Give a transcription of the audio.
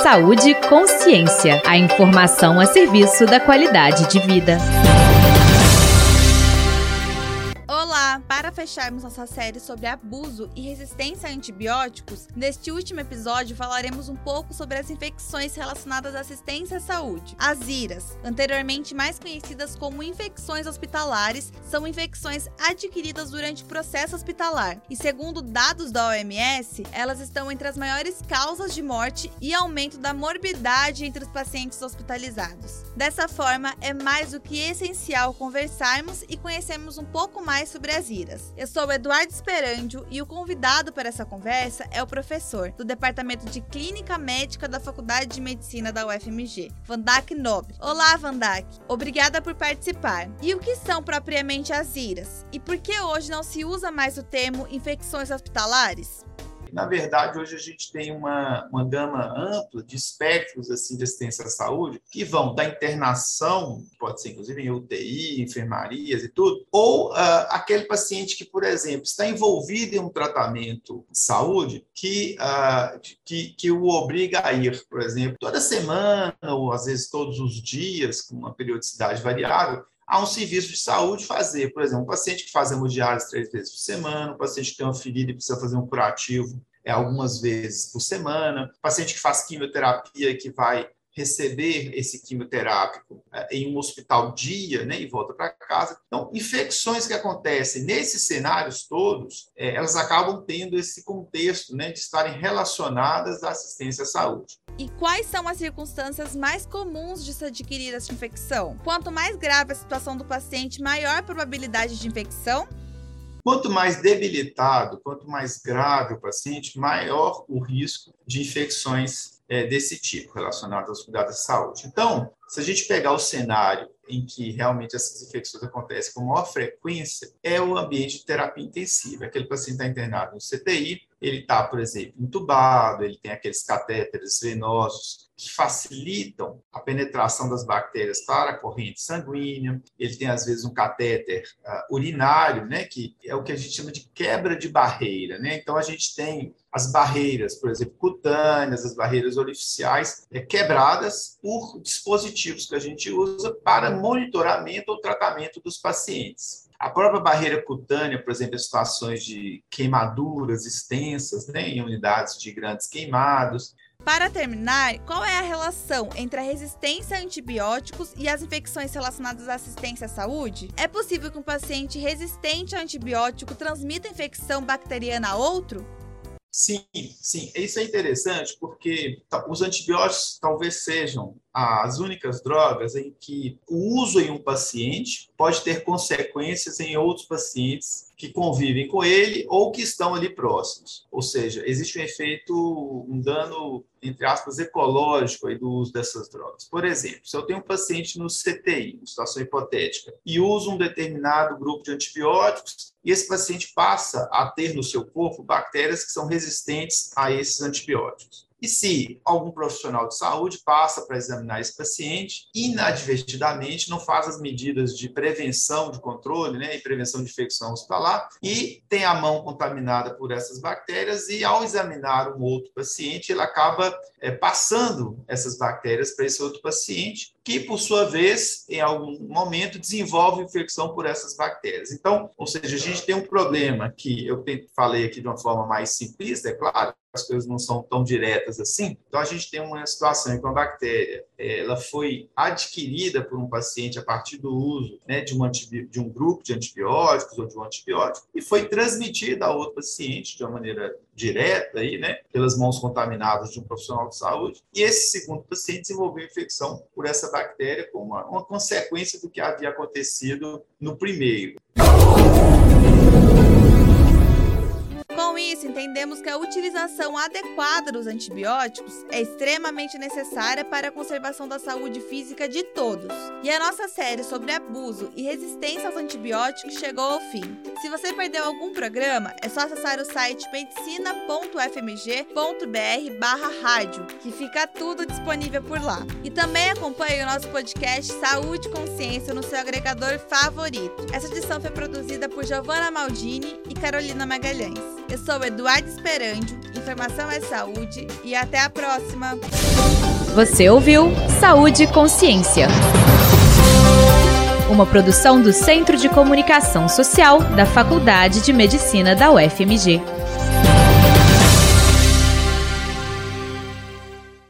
Saúde e Consciência. A informação a serviço da qualidade de vida. Olá! Para fecharmos nossa série sobre abuso e resistência a antibióticos, neste último episódio falaremos um pouco sobre as infecções relacionadas à assistência à saúde. As IRAs, anteriormente mais conhecidas como infecções hospitalares, são infecções adquiridas durante o processo hospitalar e, segundo dados da OMS, elas estão entre as maiores causas de morte e aumento da morbidade entre os pacientes hospitalizados. Dessa forma, é mais do que essencial conversarmos e conhecermos um pouco mais sobre as IRAs. Eu sou o Eduardo Esperandio e o convidado para essa conversa é o professor do Departamento de Clínica Médica da Faculdade de Medicina da UFMG, Vandak Nobre. Olá, Vandak! Obrigada por participar. E o que são propriamente as IRAs? E por que hoje não se usa mais o termo infecções hospitalares? Na verdade, hoje a gente tem uma gama ampla de espectros assim, de assistência à saúde que vão da internação, pode ser inclusive em UTI, enfermarias e tudo, ou aquele paciente que, por exemplo, está envolvido em um tratamento de saúde que o obriga a ir, por exemplo, toda semana ou às vezes todos os dias, com uma periodicidade variável, a um serviço de saúde fazer, por exemplo, um paciente que faz hemodiálise 3 vezes por semana, um paciente que tem uma ferida e precisa fazer um curativo algumas vezes por semana, um paciente que faz quimioterapia e que vai receber esse quimioterápico em um hospital dia, né, e volta para casa. Então, infecções que acontecem nesses cenários todos, elas acabam tendo esse contexto, né, de estarem relacionadas à assistência à saúde. E quais são as circunstâncias mais comuns de se adquirir essa infecção? Quanto mais grave a situação do paciente, maior a probabilidade de infecção? Quanto mais debilitado, quanto mais grave o paciente, maior o risco de infecções desse tipo, relacionadas aos cuidados de saúde. Então, se a gente pegar o cenário em que realmente essas infecções acontecem com maior frequência, é o ambiente de terapia intensiva. Aquele paciente está internado no CTI, ele está, por exemplo, entubado, ele tem aqueles catéteres venosos que facilitam a penetração das bactérias para a corrente sanguínea, ele tem, às vezes, um catéter urinário, né, que é o que a gente chama de quebra de barreira, né? Então, a gente tem as barreiras, por exemplo, cutâneas, as barreiras orificiais, quebradas por dispositivos que a gente usa para monitoramento ou tratamento dos pacientes. A própria barreira cutânea, por exemplo, em situações de queimaduras extensas, né, em unidades de grandes queimados. Para terminar, qual é a relação entre a resistência a antibióticos e as infecções relacionadas à assistência à saúde? É possível que um paciente resistente a antibiótico transmita infecção bacteriana a outro? Sim. Isso é interessante porque os antibióticos talvez sejam as únicas drogas em que o uso em um paciente pode ter consequências em outros pacientes que convivem com ele ou que estão ali próximos. Ou seja, existe um dano, entre aspas, ecológico aí do uso dessas drogas. Por exemplo, se eu tenho um paciente no CTI, uma situação hipotética, e uso um determinado grupo de antibióticos, e esse paciente passa a ter no seu corpo bactérias que são resistentes a esses antibióticos. E se algum profissional de saúde passa para examinar esse paciente, inadvertidamente não faz as medidas de prevenção, de controle, né, e prevenção de infecção hospitalar, e tem a mão contaminada por essas bactérias, e ao examinar um outro paciente, ele acaba passando essas bactérias para esse outro paciente, que, por sua vez, em algum momento, desenvolve infecção por essas bactérias. Então, ou seja, a gente tem um problema que eu falei aqui de uma forma mais simplista, é claro, as coisas não são tão diretas assim. Então, a gente tem uma situação em que uma bactéria ela foi adquirida por um paciente a partir do uso, né, de um grupo de antibióticos ou de um antibiótico e foi transmitida a outro paciente de uma maneira direta, aí, né, pelas mãos contaminadas de um profissional de saúde. E esse segundo paciente desenvolveu infecção por essa bactéria como uma consequência do que havia acontecido no primeiro. Com isso, entendemos que a utilização adequada dos antibióticos é extremamente necessária para a conservação da saúde física de todos. E a nossa série sobre abuso e resistência aos antibióticos chegou ao fim. Se você perdeu algum programa, é só acessar o site medicina.fmg.br/rádio, que fica tudo disponível por lá. E também acompanhe o nosso podcast Saúde e Consciência no seu agregador favorito. Essa edição foi produzida por Giovanna Maldini e Carolina Magalhães. Eu sou do Ad Esperandio, Informação é Saúde e até a próxima! Você ouviu Saúde e Consciência. Uma produção do Centro de Comunicação Social da Faculdade de Medicina da UFMG.